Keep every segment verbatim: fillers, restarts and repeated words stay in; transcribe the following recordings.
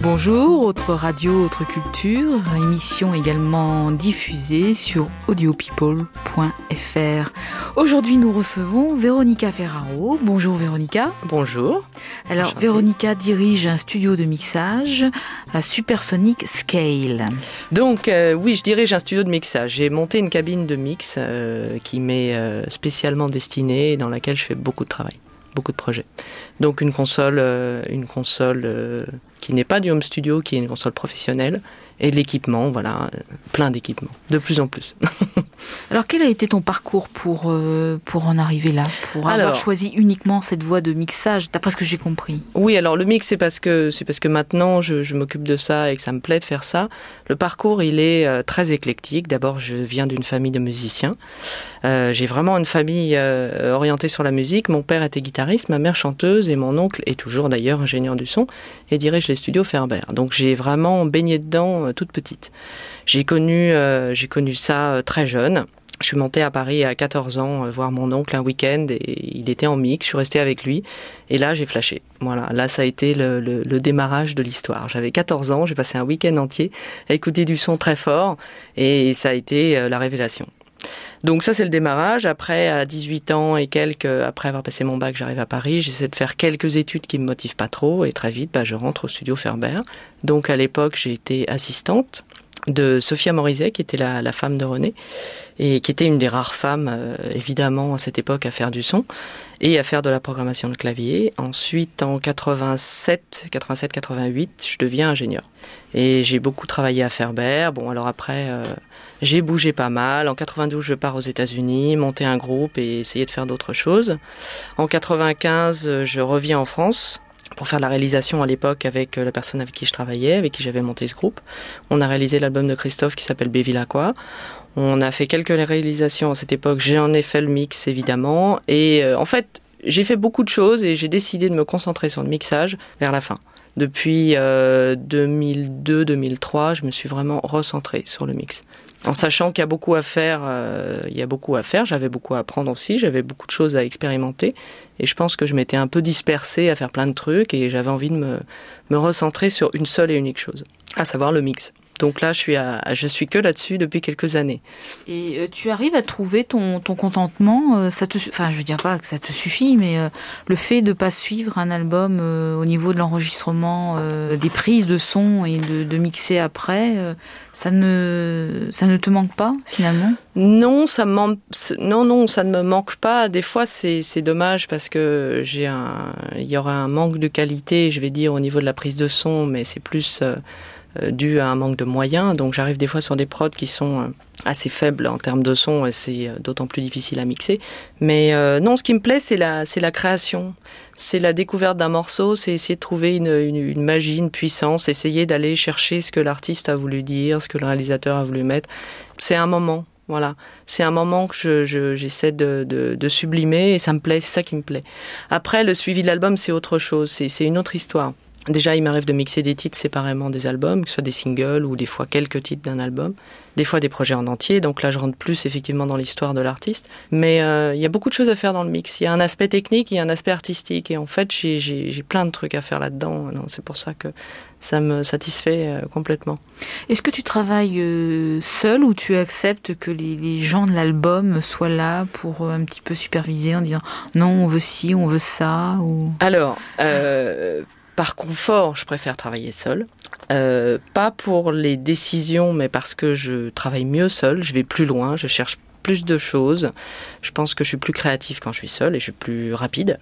Bonjour, autre radio, autre culture, émission également diffusée sur audio people point f r. Aujourd'hui, nous recevons Véronica Ferraro. Bonjour Véronica. Bonjour. Alors, Enchantée. Véronica dirige un studio de mixage à Supersonic Scale. Donc, euh, oui, je dirige un studio de mixage. J'ai monté une cabine de mix euh, qui m'est euh, spécialement destinée et dans laquelle je fais beaucoup de travail, beaucoup de projets. Donc, une console, euh, une console euh, qui n'est pas du home studio, qui est une console professionnelle, et de l'équipement, voilà, euh, plein d'équipements, de plus en plus. Alors, quel a été ton parcours pour, euh, pour en arriver là, pour avoir alors, choisi uniquement cette voie de mixage, d'après ce que j'ai compris? Oui, alors le mix, c'est parce que, c'est parce que maintenant, je, je m'occupe de ça et que ça me plaît de faire ça. Le parcours, il est euh, très éclectique. D'abord, je viens d'une famille de musiciens. Euh, j'ai vraiment une famille euh, orientée sur la musique. Mon père était guitariste, ma mère chanteuse et mon oncle est toujours d'ailleurs ingénieur du son et dirige les studios Ferber. Donc j'ai vraiment baigné dedans euh, toute petite. J'ai connu, euh, j'ai connu ça euh, très jeune. Je suis montée à Paris à quatorze ans euh, voir mon oncle un week-end et il était en mix. Je suis restée avec lui et là j'ai flashé. Voilà, là ça a été le, le, le démarrage de l'histoire. J'avais quatorze ans, j'ai passé un week-end entier à écouter du son très fort et ça a été euh, la révélation. Donc ça c'est le démarrage. Après, à dix-huit ans et quelques, après avoir passé mon bac, j'arrive à Paris. J'essaie de faire quelques études qui me motivent pas trop et très vite, bah, je rentre au studio Ferber. Donc à l'époque, j'ai été assistante de Sophia Morizet, qui était la, la femme de René et qui était une des rares femmes, euh, évidemment, à cette époque, à faire du son et à faire de la programmation de clavier. Ensuite, en quatre-vingt-sept, quatre-vingt-sept, quatre-vingt-huit, je deviens ingénieur. Et j'ai beaucoup travaillé à Ferber. Bon, alors après, euh, j'ai bougé pas mal. En quatre-vingt-douze, je pars aux États-Unis, monter un groupe et essayer de faire d'autres choses. En quatre-vingt-quinze, je reviens en France pour faire la réalisation à l'époque avec la personne avec qui je travaillais, avec qui j'avais monté ce groupe. On a réalisé l'album de Christophe qui s'appelle Béville-à-Quoi. On a fait quelques réalisations à cette époque. J'en ai fait le mix, évidemment. Et euh, en fait, j'ai fait beaucoup de choses et j'ai décidé de me concentrer sur le mixage vers la fin. Depuis euh, deux mille deux deux mille trois, je me suis vraiment recentrée sur le mix. En sachant qu'il y a beaucoup à faire, euh, il y a beaucoup à faire, j'avais beaucoup à apprendre aussi, j'avais beaucoup de choses à expérimenter et je pense que je m'étais un peu dispersée à faire plein de trucs et j'avais envie de me, me recentrer sur une seule et unique chose, à savoir le mix. Donc là, je suis, à, je suis que là-dessus depuis quelques années. Et euh, tu arrives à trouver ton, ton contentement, euh, ça te, enfin, je veux dire pas que ça te suffit, mais euh, le fait de pas suivre un album euh, au niveau de l'enregistrement, euh, des prises de son et de, de mixer après, euh, ça ne, ça ne te manque pas finalement? Non, ça me manque, non, non, ça ne me manque pas. Des fois, c'est, c'est dommage parce que j'ai un, il y aura un manque de qualité, je vais dire, au niveau de la prise de son, mais c'est plus euh, dû à un manque de moyens, donc j'arrive des fois sur des prods qui sont assez faibles en termes de son et c'est d'autant plus difficile à mixer. Mais euh, non, ce qui me plaît, c'est la, c'est la création, c'est la découverte d'un morceau, c'est essayer de trouver une, une, une magie, une puissance, essayer d'aller chercher ce que l'artiste a voulu dire, ce que le réalisateur a voulu mettre. C'est un moment, voilà, c'est un moment que je, je, j'essaie de, de, de sublimer et ça me plaît, c'est ça qui me plaît. Après, le suivi de l'album, c'est autre chose, c'est, c'est une autre histoire. Déjà, il m'arrive de mixer des titres séparément des albums, que ce soit des singles ou des fois quelques titres d'un album, des fois des projets en entier. Donc là, je rentre plus effectivement dans l'histoire de l'artiste. Mais euh, il y a beaucoup de choses à faire dans le mix. Il y a un aspect technique, il y a un aspect artistique. Et en fait, j'ai, j'ai, j'ai plein de trucs à faire là-dedans. Non, c'est pour ça que ça me satisfait euh, complètement. Est-ce que tu travailles euh, seul ou tu acceptes que les, les gens de l'album soient là pour euh, un petit peu superviser en disant non, on veut ci, on veut ça ou... Alors... Euh, Par confort, je préfère travailler seule. Euh, pas pour les décisions, mais parce que je travaille mieux seule. Je vais plus loin, je cherche plus de choses. Je pense que je suis plus créative quand je suis seule et je suis plus rapide.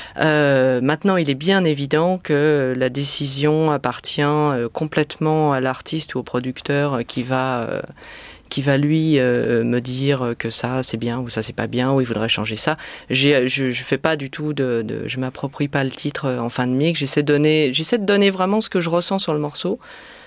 Euh, maintenant, il est bien évident que la décision appartient complètement à l'artiste ou au producteur qui va... Euh, qui va lui euh, me dire que ça c'est bien ou ça c'est pas bien ou il voudrait changer ça. J'ai, je, je fais pas du tout de, de, je m'approprie pas le titre en fin de mix. J'essaie de donner, j'essaie de donner vraiment ce que je ressens sur le morceau.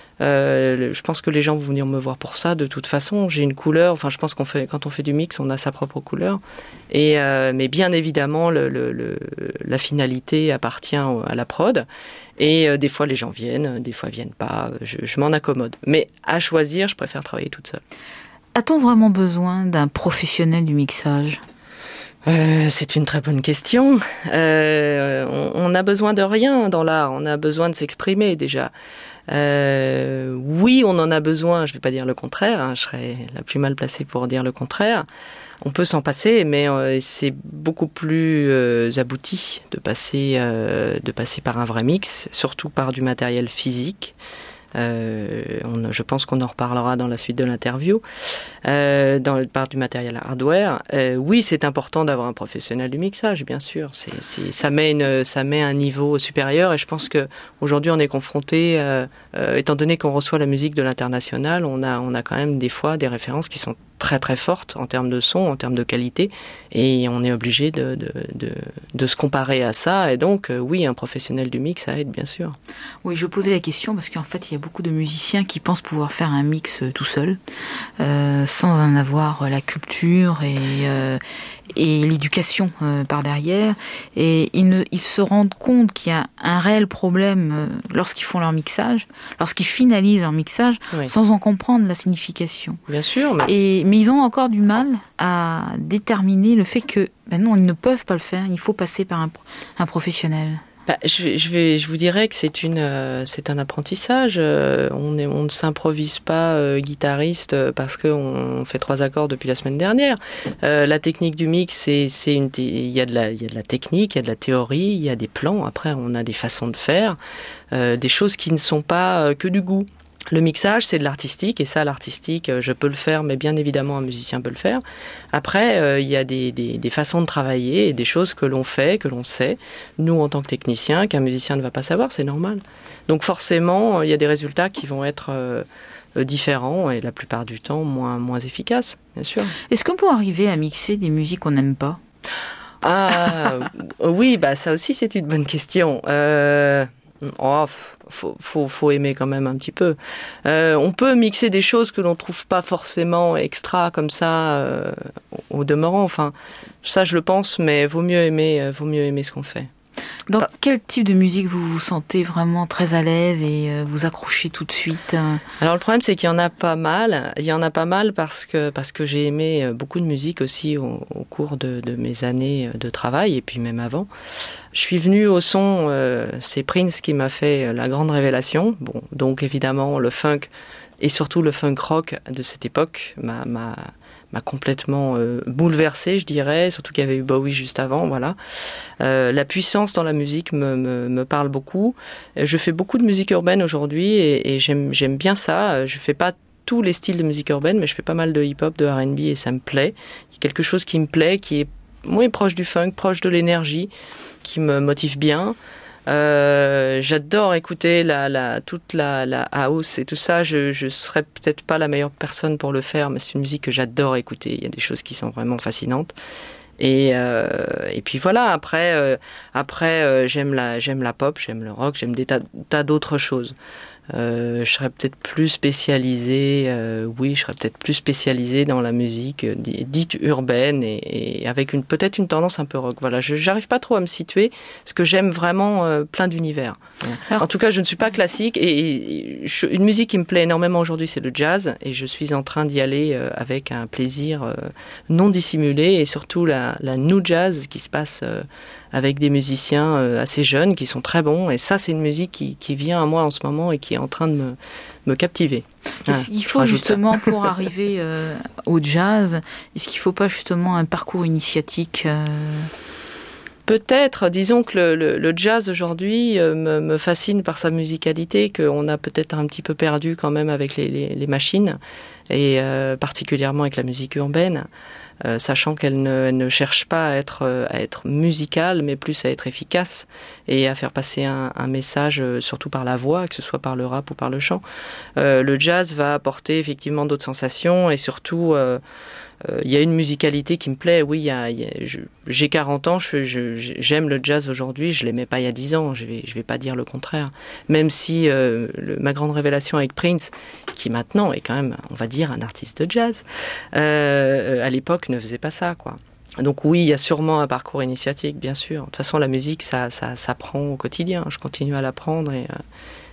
Euh, je pense que les gens vont venir me voir pour ça. De toute façon, j'ai une couleur. Enfin, je pense qu'on fait, quand on fait du mix, on a sa propre couleur. Et euh, mais bien évidemment, le, le, le, la finalité appartient à la prod. Et euh, des fois, les gens viennent, des fois, ils viennent pas. Je, je m'en accommode. Mais à choisir, je préfère travailler toute seule. A-t-on vraiment besoin d'un professionnel du mixage ? Euh, c'est une très bonne question. Euh, on, on a besoin de rien dans l'art. On a besoin de s'exprimer déjà. Euh, oui, on en a besoin. Je ne vais pas dire le contraire. Hein, je serais la plus mal placée pour dire le contraire. On peut s'en passer, mais euh, c'est beaucoup plus euh, abouti de passer, euh, de passer par un vrai mix, surtout par du matériel physique. Euh, on, je pense qu'on en reparlera dans la suite de l'interview, euh, dans le part du matériel hardware. Euh, oui, c'est important d'avoir un professionnel du mixage, bien sûr. C'est, c'est, ça met une, ça met un niveau supérieur, et je pense que aujourd'hui on est confronté, euh, euh, étant donné qu'on reçoit la musique de l'international, on a, on a quand même des fois des références qui sont très très fortes en termes de son, en termes de qualité, et on est obligé de, de, de, de se comparer à ça. Et donc, euh, oui, un professionnel du mix, ça aide, bien sûr. Oui, je posais la question parce qu'en fait, il y a beaucoup de musiciens qui pensent pouvoir faire un mix tout seul, euh, sans en avoir la culture et, euh, et l'éducation euh, par derrière. Et ils, ne, ils se rendent compte qu'il y a un réel problème euh, lorsqu'ils font leur mixage, lorsqu'ils finalisent leur mixage, oui. sans en comprendre la signification. Bien sûr. Mais... Et, mais ils ont encore du mal à déterminer le fait que, ben non, ils ne peuvent pas le faire, il faut passer par un, un professionnel. Bah, je, je, vais, je vous dirais que c'est, une, euh, c'est un apprentissage. Euh, on, est, on ne s'improvise pas euh, guitariste parce qu'on fait trois accords depuis la semaine dernière. Euh, la technique du mix, c'est, c'est une, il y a de la, il y a de la technique, il y a de la théorie, il y a des plans. Après, on a des façons de faire, euh, des choses qui ne sont pas euh, que du goût. Le mixage, c'est de l'artistique, et ça, l'artistique, je peux le faire, mais bien évidemment, un musicien peut le faire. Après, euh, il y a des, des, des façons de travailler et des choses que l'on fait, que l'on sait, nous, en tant que techniciens, qu'un musicien ne va pas savoir, c'est normal. Donc forcément, il y a des résultats qui vont être euh, différents et la plupart du temps, moins, moins efficaces, bien sûr. Est-ce qu'on peut arriver à mixer des musiques qu'on n'aime pas ? Ah, oui, bah ça aussi, c'est une bonne question. Euh... Oh, faut, faut, faut aimer quand même un petit peu. Euh, on peut mixer des choses que l'on trouve pas forcément extra comme ça euh, au demeurant. Enfin, ça je le pense, mais vaut mieux aimer, vaut mieux aimer ce qu'on fait. Dans ah. quel type de musique vous vous sentez vraiment très à l'aise et euh, vous accrochez tout de suite ? Alors le problème c'est qu'il y en a pas mal. Il y en a pas mal parce que parce que j'ai aimé beaucoup de musique aussi au, au cours de, de mes années de travail et puis même avant. Je suis venue au son, euh, c'est Prince qui m'a fait la grande révélation. Bon, donc évidemment le funk et surtout le funk rock de cette époque m'a m'a m'a complètement euh, bouleversée, je dirais, surtout qu'il y avait eu Bowie juste avant, voilà. Euh, la puissance dans la musique me, me, me parle beaucoup. Je fais beaucoup de musique urbaine aujourd'hui et, et j'aime, j'aime bien ça. Je fais pas tous les styles de musique urbaine, mais je fais pas mal de hip-hop, de R and B et ça me plaît. Il y a quelque chose qui me plaît, qui est moins proche du funk, proche de l'énergie, qui me motive bien. Euh, j'adore écouter la, la, toute la, la house et tout ça. Je, je serais peut-être pas la meilleure personne pour le faire, mais c'est une musique que j'adore écouter. Il y a des choses qui sont vraiment fascinantes. Et, euh, et puis voilà. Après, euh, après, euh, j'aime la, j'aime la pop, j'aime le rock, j'aime des tas, tas d'autres choses. Euh, je serais peut-être plus spécialisée, euh, oui, je serais peut-être plus spécialisée dans la musique euh, dite urbaine et, et avec une peut-être une tendance un peu rock. Voilà, je j'arrive pas trop à me situer parce que j'aime vraiment euh, plein d'univers. Alors, en tout cas, je ne suis pas classique et, et je, une musique qui me plaît énormément aujourd'hui, c'est le jazz et je suis en train d'y aller euh, avec un plaisir euh, non dissimulé et surtout la, la new jazz qui se passe euh, avec des musiciens euh, assez jeunes qui sont très bons et ça c'est une musique qui, qui vient à moi en ce moment et qui est en train de me, me captiver. Est-ce qu'il faut justement pour arriver euh, au jazz, est-ce qu'il ne faut pas justement un parcours initiatique euh... Peut-être, disons que le, le, le jazz aujourd'hui euh, me, me fascine par sa musicalité, qu'on a peut-être un petit peu perdu quand même avec les, les, les machines, et euh, particulièrement avec la musique urbaine, euh, sachant qu'elle ne, elle ne cherche pas à être, à être musicale, mais plus à être efficace, et à faire passer un, un message, euh, surtout par la voix, que ce soit par le rap ou par le chant. Euh, le jazz va apporter effectivement d'autres sensations, et surtout... Euh, Il euh, y a une musicalité qui me plaît. Oui, y a, y a, je, j'ai quarante ans, je, je, j'aime le jazz aujourd'hui. Je l'aimais pas il y a dix ans. Je vais, je vais pas dire le contraire. Même si euh, le, ma grande révélation avec Prince, qui maintenant est quand même, on va dire, un artiste de jazz, euh, à l'époque ne faisait pas ça, quoi. Donc oui, il y a sûrement un parcours initiatique, bien sûr. De toute façon, la musique, ça, ça, ça s'apprend au quotidien. Je continue à l'apprendre et, euh,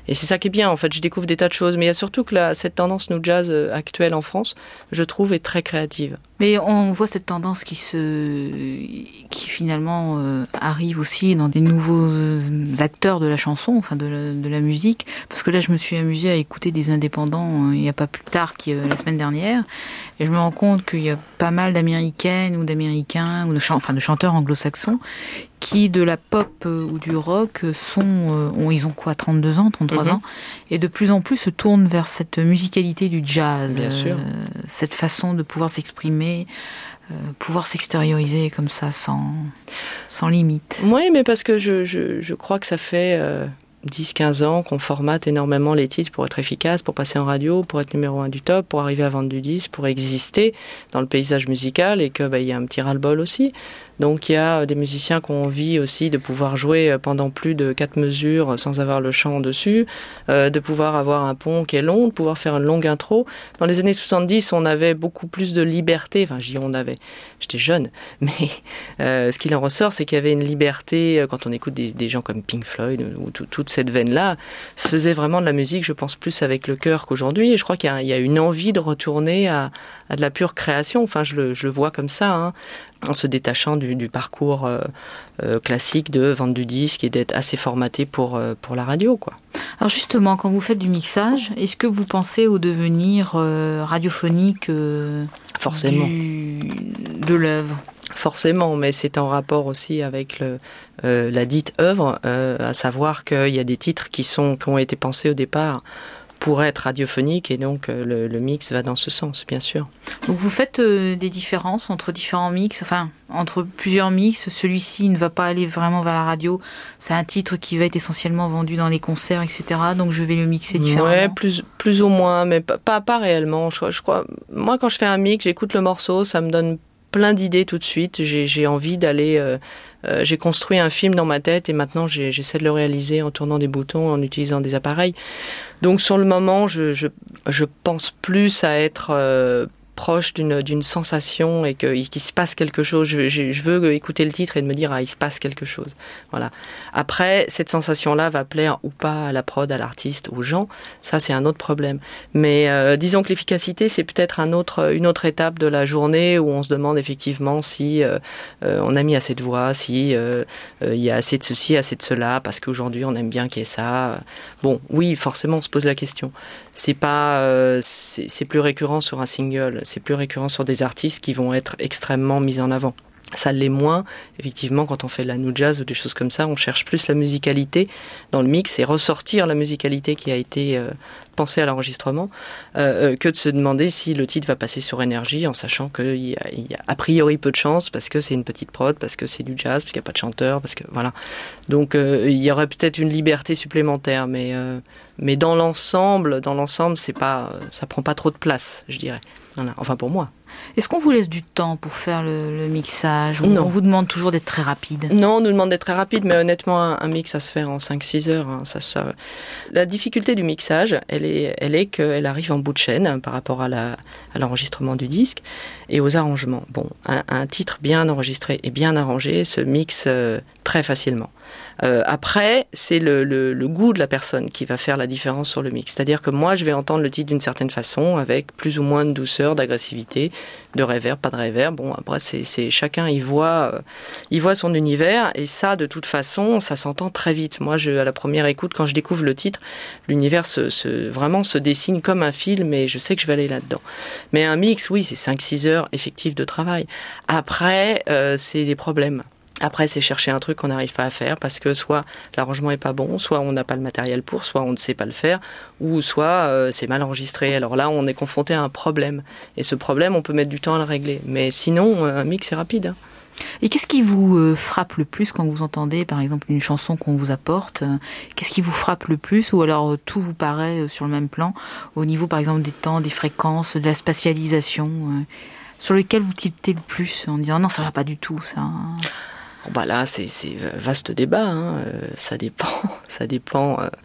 Et c'est ça qui est bien, en fait, je découvre des tas de choses. Mais il y a surtout que la, cette tendance new jazz actuelle en France, je trouve, est très créative. Mais on voit cette tendance qui se, qui finalement euh, arrive aussi dans des nouveaux acteurs de la chanson, enfin de la, de la musique. Parce que là, je me suis amusée à écouter des indépendants euh, il n'y a pas plus tard que euh, la semaine dernière, et je me rends compte qu'il y a pas mal d'Américaines ou d'Américains ou de, chan- enfin, de chanteurs anglo-saxons qui de la pop euh, ou du rock sont, euh, ont, ils ont quoi, trente-deux ans, trente-trois mm-hmm. ans, et de plus en plus se tournent vers cette musicalité du jazz, Bien sûr. Euh, cette façon de pouvoir s'exprimer, euh, pouvoir s'extérioriser comme ça sans, sans limite. Oui, mais parce que je, je, je crois que ça fait euh, dix quinze ans qu'on formate énormément les titres pour être efficace, pour passer en radio, pour être numéro un du top, pour arriver à vendre du disque, pour exister dans le paysage musical, et que bah, y a un petit ras-le-bol aussi. Donc il y a des musiciens qui ont envie aussi de pouvoir jouer pendant plus de quatre mesures sans avoir le chant dessus, euh, de pouvoir avoir un pont qui est long, de pouvoir faire une longue intro. Dans les années soixante-dix, on avait beaucoup plus de liberté. Enfin, je dis on avait, j'étais jeune, mais euh, ce qu'il en ressort, c'est qu'il y avait une liberté, quand on écoute des, des gens comme Pink Floyd, ou tout, toute cette veine-là, faisait vraiment de la musique, je pense, plus avec le cœur qu'aujourd'hui. Et je crois qu'il y a, il y a une envie de retourner à, à de la pure création. Enfin, je le, je le vois comme ça, hein, en se détachant du, du parcours euh, euh, classique de vendre du disque et d'être assez formaté pour, euh, pour la radio, quoi. Alors justement, quand vous faites du mixage, est-ce que vous pensez au devenir euh, radiophonique euh, Forcément. Du, de l'œuvre ? Forcément, mais c'est en rapport aussi avec le, euh, la dite œuvre, euh, à savoir qu'il y a des titres qui, sont, qui ont été pensés au départ pour être radiophonique, et donc euh, le, le mix va dans ce sens, bien sûr. Donc vous faites euh, des différences entre différents mix, enfin entre plusieurs mix. Celui-ci ne va pas aller vraiment vers la radio, c'est un titre qui va être essentiellement vendu dans les concerts, et cetera. Donc je vais le mixer différemment. Ouais, plus plus ou moins, mais pas pas, pas réellement. Je, je crois. Moi, quand je fais un mix, j'écoute le morceau, ça me donne plein d'idées tout de suite. J'ai, j'ai envie d'aller. Euh, euh, j'ai construit un film dans ma tête, et maintenant j'ai, j'essaie de le réaliser en tournant des boutons, en utilisant des appareils. Donc sur le moment, je je, je pense plus à être euh, proche d'une d'une sensation, et que qu'il se passe quelque chose. Je, je, je veux écouter le titre et de me dire ah, il se passe quelque chose. Voilà. Après, cette sensation-là va plaire ou pas à la prod, à l'artiste, aux gens. Ça, c'est un autre problème. Mais euh, disons que l'efficacité, c'est peut-être un autre une autre étape de la journée, où on se demande effectivement si euh, euh, on a mis assez de voix, si euh, euh, il y a assez de ceci, assez de cela, parce qu'aujourd'hui on aime bien qu'il y ait ça. Bon, oui, forcément, on se pose la question. C'est pas, euh, c'est, c'est plus récurrent sur un single. C'est plus récurrent sur des artistes qui vont être extrêmement mis en avant. Ça l'est moins, effectivement, quand on fait de la new jazz ou des choses comme ça, on cherche plus la musicalité dans le mix et ressortir la musicalité qui a été euh, pensée à l'enregistrement, euh, que de se demander si le titre va passer sur énergie, en sachant qu'il y a, il y a a priori peu de chance, parce que c'est une petite prod, parce que c'est du jazz, parce qu'il n'y a pas de chanteur, parce que voilà. Donc euh, il y aurait peut-être une liberté supplémentaire, mais euh, mais dans l'ensemble, dans l'ensemble, c'est pas, ça prend pas trop de place, je dirais. Voilà. Enfin pour moi. Est-ce qu'on vous laisse du temps pour faire le, le mixage, ou non. On vous demande toujours d'être très rapide? Non, on nous demande d'être très rapide, mais honnêtement, un, un mix, ça se fait en cinq six heures. Hein, ça, ça... La difficulté du mixage, elle est, elle est qu'elle arrive en bout de chaîne, hein, par rapport à, la, à l'enregistrement du disque et aux arrangements. Bon, un, un titre bien enregistré et bien arrangé se mixe euh, très facilement. Euh, après, c'est le, le, le goût de la personne qui va faire la différence sur le mix. C'est-à-dire que moi, je vais entendre le titre d'une certaine façon, avec plus ou moins de douceur, d'agressivité, de réverb, pas de réverb. Bon, après, c'est, c'est chacun y voit, euh, y voit son univers, et ça, de toute façon, ça s'entend très vite. Moi, je, à la première écoute, quand je découvre le titre, l'univers se, se, vraiment se dessine comme un film, et je sais que je vais aller là-dedans. Mais un mix, oui, c'est cinq six heures effectives de travail. Après, euh, c'est des problèmes. Après, c'est chercher un truc qu'on n'arrive pas à faire parce que soit l'arrangement est pas bon, soit on n'a pas le matériel pour, soit on ne sait pas le faire, ou soit euh, c'est mal enregistré. Alors là, on est confronté à un problème. Et ce problème, on peut mettre du temps à le régler. Mais sinon, un mix, c'est rapide. Hein. Et qu'est-ce qui vous euh, frappe le plus quand vous entendez, par exemple, une chanson qu'on vous apporte? Qu'est-ce qui vous frappe le plus? Ou alors euh, tout vous paraît euh, sur le même plan, au niveau, par exemple, des temps, des fréquences, de la spatialisation, euh, sur lequel vous tiltez le plus en disant non, ça va pas du tout, ça. Bon, bah là, c'est, c'est vaste débat. Hein. Euh, ça dépend. Ça dépend. Euh,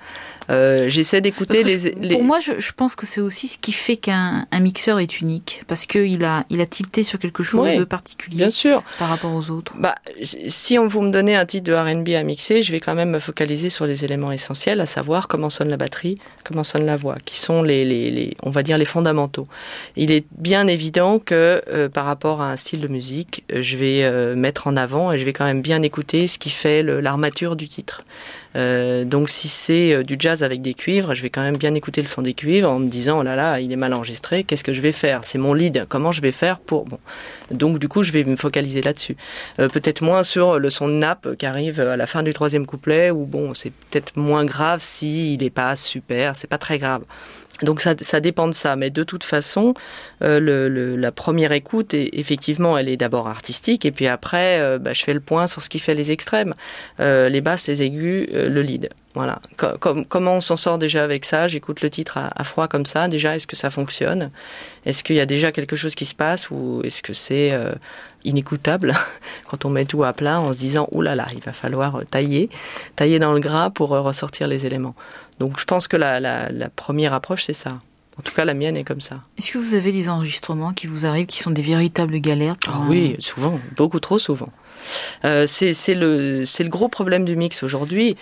Euh, j'essaie d'écouter les, je, les... Pour moi, je, je pense que c'est aussi ce qui fait qu'un un mixeur est unique, parce qu'il a, il a tilté sur quelque chose oui, de particulier bien sûr. Par rapport aux autres. Bah, si on vous me donnez un titre de R and B à mixer, je vais quand même me focaliser sur les éléments essentiels, à savoir comment sonne la batterie, comment sonne la voix, qui sont les, les, les on va dire les fondamentaux. Il est bien évident que euh, par rapport à un style de musique, je vais euh, mettre en avant et je vais quand même bien écouter ce qui fait le, l'armature du titre. Euh, donc si c'est du jazz avec des cuivres, je vais quand même bien écouter le son des cuivres en me disant oh là là, il est mal enregistré, qu'est-ce que je vais faire ? C'est mon lead, comment je vais faire pour... Bon. Donc du coup, je vais me focaliser là-dessus. Euh, peut-être moins sur le son de nappe qui arrive à la fin du troisième couplet, où bon, c'est peut-être moins grave s'il n'est pas super, c'est pas très grave. Donc ça, ça dépend de ça, mais de toute façon, euh, le, le, la première écoute, est, effectivement, elle est d'abord artistique, et puis après, euh, bah, je fais le point sur ce qui fait les extrêmes, euh, les basses, les aigus, euh, le lead. Voilà. Com- comment on s'en sort déjà avec ça ? J'écoute le titre à, à froid comme ça. Déjà, est-ce que ça fonctionne ? Est-ce qu'il y a déjà quelque chose qui se passe ou est-ce que c'est euh, inécoutable quand on met tout à plat en se disant « Ouh là là, il va falloir tailler, tailler dans le gras pour ressortir les éléments ». Donc je pense que la, la, la première approche, c'est ça. En tout cas, la mienne est comme ça. Est-ce que vous avez des enregistrements qui vous arrivent, qui sont des véritables galères pour Ah un... oui, souvent, beaucoup trop souvent. Euh, c'est, c'est, le, c'est le gros problème du mix aujourd'hui.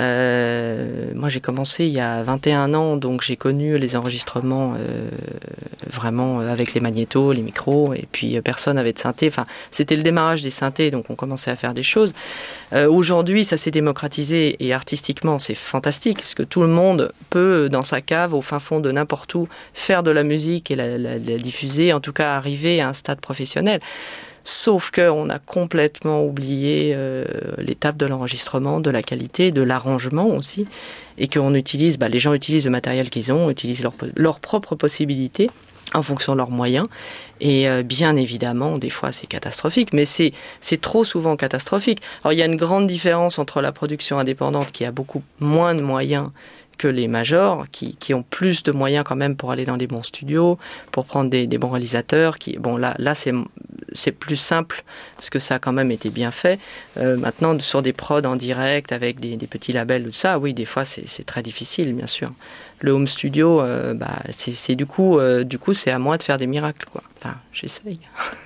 Euh, moi, j'ai commencé il y a vingt et un ans, donc j'ai connu les enregistrements euh, vraiment avec les magnétos, les micros, et puis euh, personne n'avait de synthé. Enfin, c'était le démarrage des synthés, donc on commençait à faire des choses. Euh, aujourd'hui, ça s'est démocratisé et artistiquement, c'est fantastique, parce que tout le monde peut, dans sa cave, au fin fond de n'importe où, faire de la musique et la, la, la diffuser, en tout cas arriver à un stade professionnel. Sauf qu'on a complètement oublié euh, l'étape de l'enregistrement, de la qualité, de l'arrangement aussi, et qu'on utilise, bah, les gens utilisent le matériel qu'ils ont, utilisent leurs leur propres possibilités en fonction de leurs moyens. Et euh, bien évidemment, des fois c'est catastrophique, mais c'est, c'est trop souvent catastrophique. Alors il y a une grande différence entre la production indépendante qui a beaucoup moins de moyens que les majors, qui, qui ont plus de moyens quand même pour aller dans des bons studios, pour prendre des, des bons réalisateurs. Qui, bon, là, là c'est, c'est plus simple, parce que ça a quand même été bien fait. Euh, maintenant, sur des prods en direct, avec des, des petits labels, tout ça, oui, des fois, c'est, c'est très difficile, bien sûr. Le home studio, euh, bah, c'est, c'est du coup, euh, du coup, c'est à moi de faire des miracles, quoi. Enfin, j'essaye.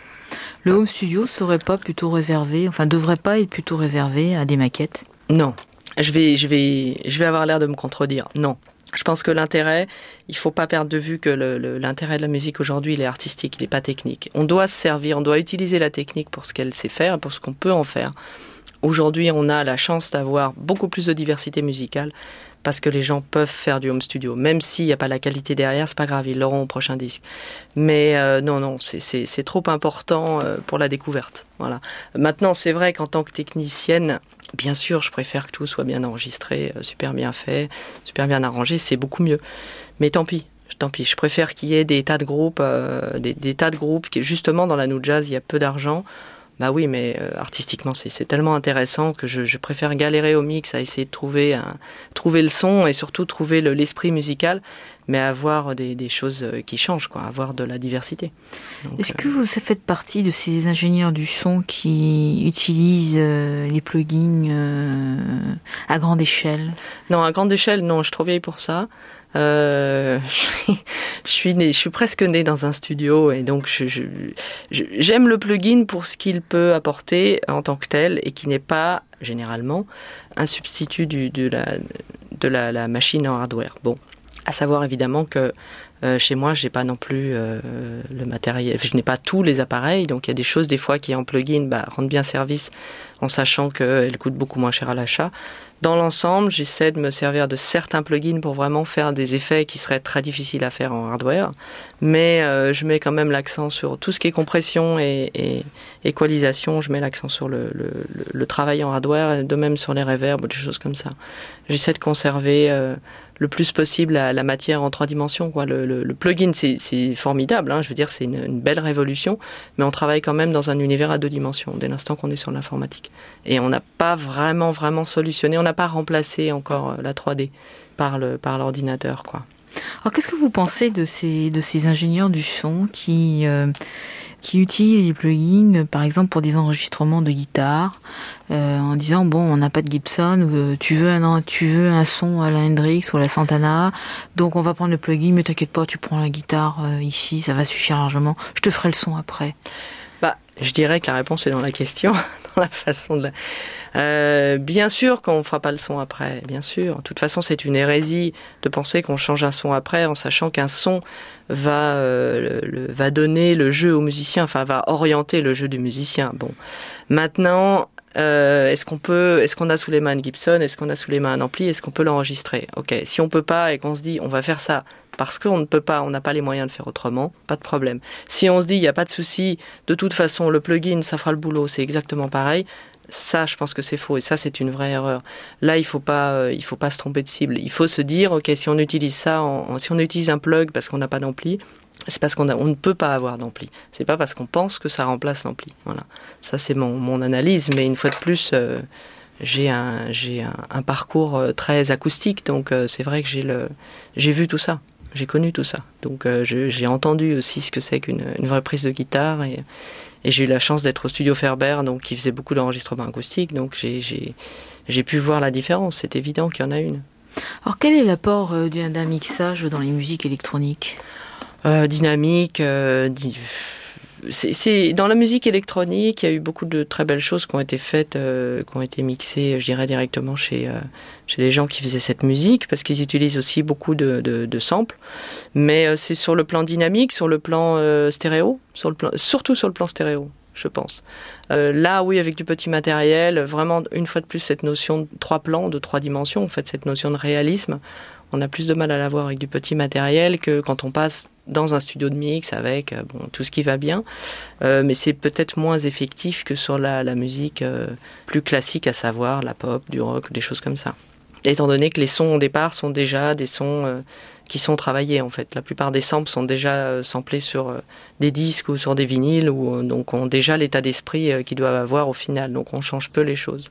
Le home studio serait pas plutôt réservé, enfin, devrait pas être plutôt réservé à des maquettes ? Non. Je vais, je vais, je vais avoir l'air de me contredire. Non. Je pense que l'intérêt, il faut pas perdre de vue que le, le, l'intérêt de la musique aujourd'hui, il est artistique, il n'est pas technique. On doit se servir, on doit utiliser la technique pour ce qu'elle sait faire, pour ce qu'on peut en faire. Aujourd'hui, on a la chance d'avoir beaucoup plus de diversité musicale parce que les gens peuvent faire du home studio. Même s'il n'y a pas la qualité derrière, c'est pas grave, ils l'auront au prochain disque. Mais euh, non, non, c'est, c'est, c'est trop important euh, pour la découverte. Voilà. Maintenant, c'est vrai qu'en tant que technicienne, bien sûr, je préfère que tout soit bien enregistré, super bien fait, super bien arrangé, c'est beaucoup mieux. Mais tant pis, tant pis. Je préfère qu'il y ait des tas de groupes, euh, des, des tas de groupes qui, justement, dans la new jazz, il y a peu d'argent. Bah oui, mais euh, artistiquement, c'est, c'est tellement intéressant que je, je préfère galérer au mix à essayer de trouver, un, trouver le son et surtout trouver le, l'esprit musical, mais avoir des, des choses qui changent, quoi, avoir de la diversité. Donc, Est-ce que vous faites partie de ces ingénieurs du son qui utilisent euh, les plugins euh, à grande échelle ? Non, à grande échelle, non, je suis trop vieille pour ça. Euh, je suis née, je suis presque née dans un studio et donc je, je, je, j'aime le plugin pour ce qu'il peut apporter en tant que tel et qui n'est pas généralement un substitut du, de, la, de la, la machine en hardware. Bon, à savoir évidemment que euh, chez moi, j'ai pas non plus euh, le matériel, je n'ai pas tous les appareils, donc il y a des choses des fois qui en plugin bah, rendent bien service en sachant qu'elles coûtent beaucoup moins cher à l'achat. Dans l'ensemble, j'essaie de me servir de certains plugins pour vraiment faire des effets qui seraient très difficiles à faire en hardware, mais euh, je mets quand même l'accent sur tout ce qui est compression et, et équalisation, je mets l'accent sur le, le, le travail en hardware, de même sur les reverbs ou des choses comme ça. J'essaie de conserver euh, le plus possible la, la matière en trois dimensions, quoi. Le, le, le plugin, c'est, c'est formidable, hein, je veux dire, c'est une, une belle révolution, mais on travaille quand même dans un univers à deux dimensions, dès l'instant qu'on est sur l'informatique. Et on n'a pas vraiment, vraiment solutionné, on n'a pas remplacé encore la trois D par, le, par l'ordinateur, quoi. Alors, qu'est-ce que vous pensez de ces, de ces ingénieurs du son qui... Euh qui utilisent les plugins, par exemple pour des enregistrements de guitare, euh, en disant bon, on n'a pas de Gibson, euh, tu veux un tu veux un son à la Hendrix ou à la Santana, donc on va prendre le plugin, mais t'inquiète pas, tu prends la guitare euh, ici, ça va suffire largement. Je te ferai le son après. Bah, je dirais que la réponse est dans la question, dans la façon de. La... Euh, bien sûr qu'on fera pas le son après, bien sûr. De toute façon, c'est une hérésie de penser qu'on change un son après, en sachant qu'un son va euh, le, le, va donner le jeu au musicien, enfin va orienter le jeu du musicien. Bon, maintenant. Euh, est-ce qu'on peut, est-ce qu'on a sous les mains une Gibson, est-ce qu'on a sous les mains un ampli, est-ce qu'on peut l'enregistrer? Ok, si on peut pas et qu'on se dit on va faire ça parce qu'on ne peut pas, on n'a pas les moyens de faire autrement, pas de problème. Si on se dit il y a pas de souci, de toute façon le plugin ça fera le boulot, c'est exactement pareil. Ça, je pense que c'est faux et ça c'est une vraie erreur. Là, il faut pas, euh, il faut pas se tromper de cible. Il faut se dire ok, si on utilise ça, en, en, si on utilise un plug parce qu'on n'a pas d'ampli. C'est parce qu'on a, on ne peut pas avoir d'ampli. C'est pas parce qu'on pense que ça remplace l'ampli. Voilà. Ça, c'est mon, mon analyse. Mais une fois de plus, euh, j'ai un, j'ai un, un parcours très acoustique. Donc, euh, c'est vrai que j'ai le, j'ai vu tout ça. J'ai connu tout ça. Donc, euh, je, j'ai entendu aussi ce que c'est qu'une une vraie prise de guitare. Et, et j'ai eu la chance d'être au studio Ferber, donc, qui faisait beaucoup d'enregistrements acoustiques. Donc, j'ai, j'ai, j'ai pu voir la différence. C'est évident qu'il y en a une. Alors, quel est l'apport euh, d'un mixage dans les musiques électroniques ? Euh, dynamique, euh, di... c'est, c'est dans la musique électronique, il y a eu beaucoup de très belles choses qui ont été faites, euh, qui ont été mixées, je dirais directement chez euh, chez les gens qui faisaient cette musique, parce qu'ils utilisent aussi beaucoup de, de, de samples. Mais euh, c'est sur le plan dynamique, sur le plan euh, stéréo, sur le plan, surtout sur le plan stéréo, je pense. Euh, là, oui, avec du petit matériel, vraiment une fois de plus cette notion de trois plans, de trois dimensions, en fait, cette notion de réalisme. On a plus de mal à l'avoir avec du petit matériel que quand on passe dans un studio de mix avec bon, tout ce qui va bien. Euh, mais c'est peut-être moins effectif que sur la, la musique euh, plus classique, à savoir la pop, du rock, des choses comme ça. Étant donné que les sons au départ sont déjà des sons euh, qui sont travaillés en fait. La plupart des samples sont déjà euh, samplés sur euh, des disques ou sur des vinyles, ou donc ont déjà l'état d'esprit euh, qu'ils doivent avoir au final. Donc on change peu les choses.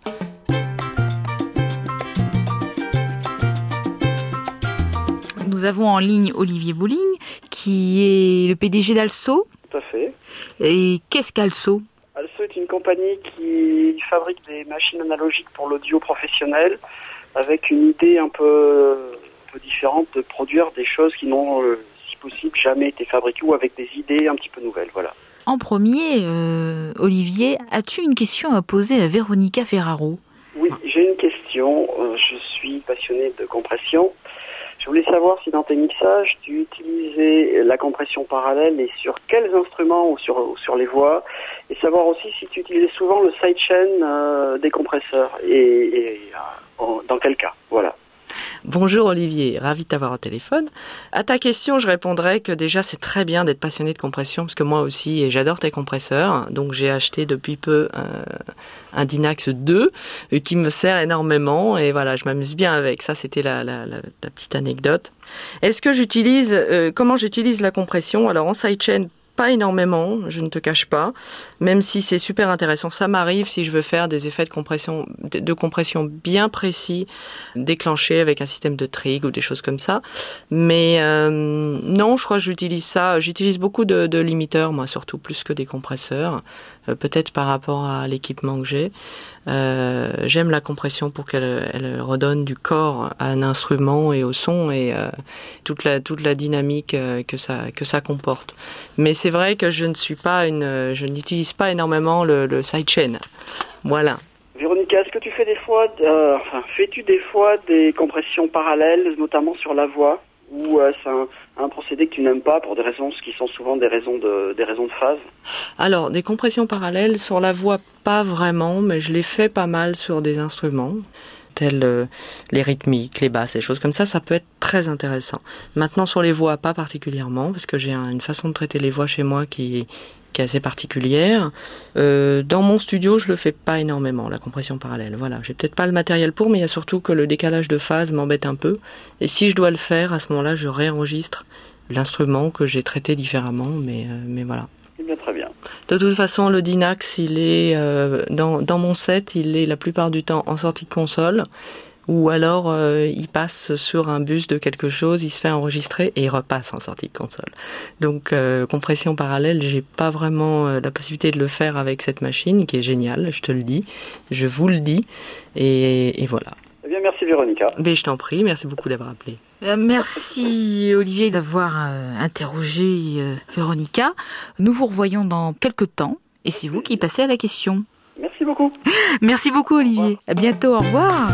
Nous avons en ligne Olivier Bouling, qui est le P D G d'Also. Tout à fait. Et qu'est-ce qu'Also ? Also est une compagnie qui fabrique des machines analogiques pour l'audio professionnel, avec une idée un peu, un peu différente de produire des choses qui n'ont, euh, si possible, jamais été fabriquées, ou avec des idées un petit peu nouvelles. Voilà. En premier, euh, Olivier, as-tu une question à poser à Véronica Ferraro ? Oui, j'ai une question. Je suis passionné de compression. Je voulais savoir si dans tes mixages, tu utilisais la compression parallèle et sur quels instruments ou sur, ou sur les voix, et savoir aussi si tu utilisais souvent le sidechain euh, des compresseurs et, et euh, en, dans quel cas. Voilà. Bonjour Olivier, ravi de t'avoir au téléphone. À ta question, je répondrais que déjà c'est très bien d'être passionné de compression, parce que moi aussi, et j'adore tes compresseurs. Donc j'ai acheté depuis peu un, un Dynax deux qui me sert énormément, et voilà, je m'amuse bien avec. Ça, c'était la, la, la, la petite anecdote. Est-ce que j'utilise, euh, comment j'utilise la compression ? Alors en sidechain, pas énormément, je ne te cache pas, même si c'est super intéressant. Ça m'arrive si je veux faire des effets de compression, de compression bien précis, déclenchés avec un système de trig ou des choses comme ça. Mais euh, non, je crois que j'utilise ça. J'utilise beaucoup de, de limiteurs, moi, surtout plus que des compresseurs. Euh, peut-être par rapport à l'équipement que j'ai. Euh, j'aime la compression pour qu'elle elle redonne du corps à un instrument et au son, et euh, toute la toute la dynamique euh, que ça que ça comporte. Mais c'est vrai que je ne suis pas une, je n'utilise pas énormément le, le sidechain. Voilà. Véronica, est-ce que tu fais des fois, euh, enfin, fais-tu des fois des compressions parallèles, notamment sur la voix, ou euh, c'est un, un procédé que tu n'aimes pas pour des raisons qui sont souvent des raisons de des raisons de phase? Alors, des compressions parallèles sur la voix, pas vraiment, mais je les fais pas mal sur des instruments tels euh, les rythmiques, les basses, des choses comme ça. Ça peut être très intéressant. Maintenant, sur les voix, pas particulièrement, parce que j'ai un, une façon de traiter les voix chez moi qui qui est assez particulière. Euh, dans mon studio, je le fais pas énormément, la compression parallèle. Voilà, j'ai peut-être pas le matériel pour, mais il y a surtout que le décalage de phase m'embête un peu. Et si je dois le faire, à ce moment-là, je réenregistre l'instrument que j'ai traité différemment, mais euh, mais voilà. Eh bien, très bien. De toute façon, le Dynax, il est euh, dans dans mon set, il est la plupart du temps en sortie de console ou alors euh, il passe sur un bus de quelque chose, il se fait enregistrer et il repasse en sortie de console. Donc euh, compression parallèle, j'ai pas vraiment euh, la possibilité de le faire avec cette machine qui est géniale, je te le dis, je vous le dis, et, et voilà. Eh bien, merci Véronica. Mais je t'en prie, merci beaucoup d'avoir appelé. Euh, merci Olivier d'avoir euh, interrogé euh, Véronica. Nous vous revoyons dans quelques temps et c'est vous qui passez à la question. Merci beaucoup. Merci beaucoup Olivier. À bientôt, au revoir.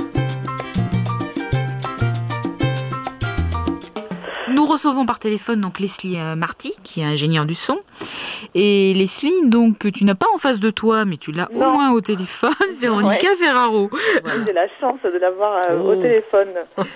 Nous recevons par téléphone donc Leslie Marty, qui est ingénieure du son. Et Leslie, donc tu n'as pas en face de toi, mais tu l'as non. au moins au téléphone, Véronica ouais. Ferraro. Voilà. J'ai la chance de l'avoir euh, oh. au téléphone.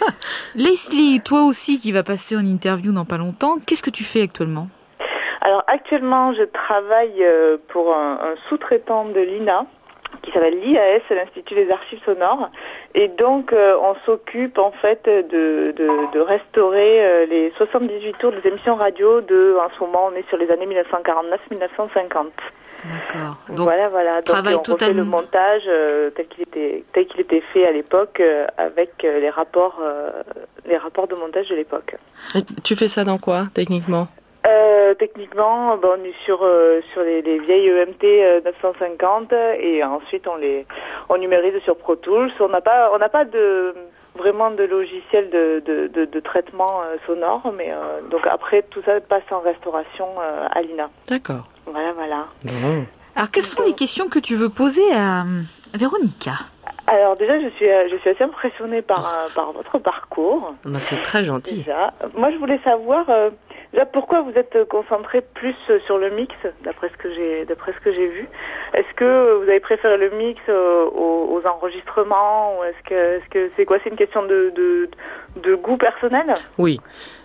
Leslie, toi aussi qui vas passer en interview dans pas longtemps, qu'est-ce que tu fais actuellement ? Alors actuellement, je travaille euh, pour un, un sous-traitant de l'I N A qui s'appelle l'I A S, l'Institut des Archives Sonores. Et donc, euh, on s'occupe en fait de, de, de restaurer euh, les soixante-dix-huit tours des émissions radio de, en ce moment, on est sur les années mille neuf cent quarante-neuf à mille neuf cent cinquante. D'accord. Donc, voilà, voilà. Donc, travail on totalement... refait le montage euh, tel qu'il était, tel qu'il était fait à l'époque, euh, avec euh, les rapports, euh, les rapports de montage de l'époque. Et tu fais ça dans quoi, techniquement ? Euh, techniquement, ben, on est sur euh, sur les, les vieilles E M T euh, neuf cent cinquante et ensuite on les on numérise sur Pro Tools. On n'a pas on n'a pas de vraiment de logiciel de de, de, de traitement euh, sonore, mais euh, donc après tout ça passe en restauration euh, à l'I N A. D'accord. Voilà, voilà. Mmh. Alors quelles sont les questions que tu veux poser à, à Véronica ? Alors déjà, je suis je suis assez impressionnée par euh, par votre parcours. Bah, c'est très gentil. Déjà, moi je voulais savoir. Euh, Déjà, pourquoi vous êtes concentré plus sur le mix, d'après ce que j'ai, d'après ce que j'ai vu? Est-ce que vous avez préféré le mix aux, aux enregistrements, ou est-ce que, est-ce que c'est quoi? C'est une question de, de, de goût personnel? Oui.